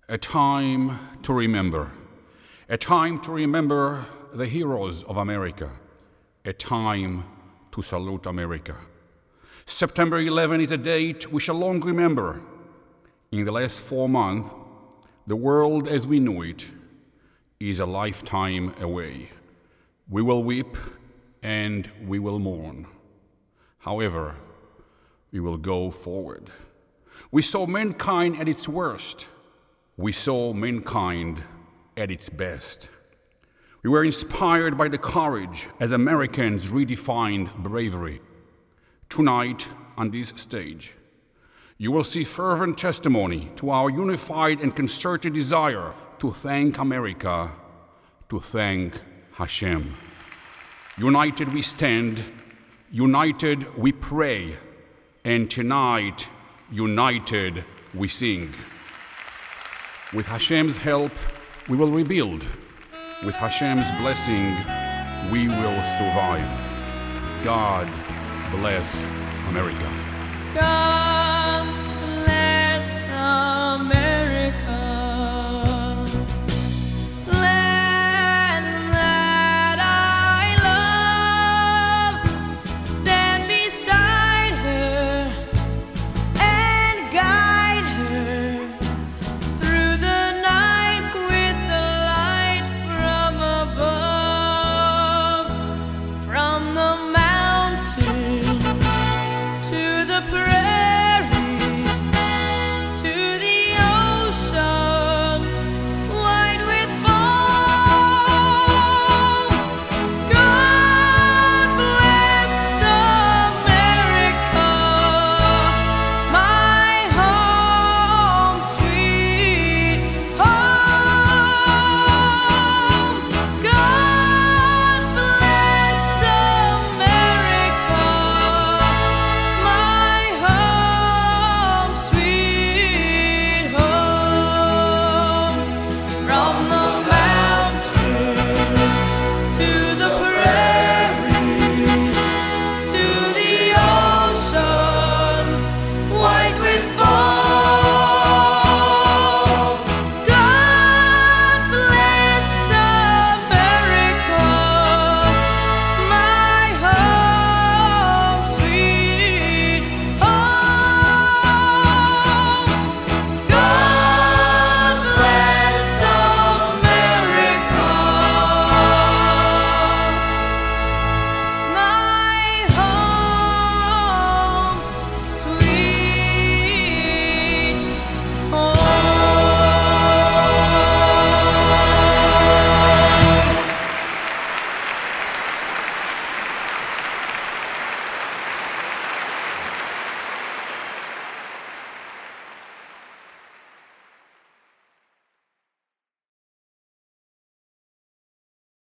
A time to remember. A time to remember the heroes of America. A time to salute America. September 11 is a date we shall long remember. In the last 4 months, the world as we knew it is a lifetime away. We will weep and we will mourn. However, we will go forward. We saw mankind at its worst. We saw mankind at its best. We were inspired by the courage as Americans redefined bravery. Tonight, on this stage, you will see fervent testimony to our unified and concerted desire to thank America, to thank Hashem. United we stand, united we pray, and tonight, united we sing. With Hashem's help, we will rebuild. With Hashem's blessing, we will survive. God bless America. God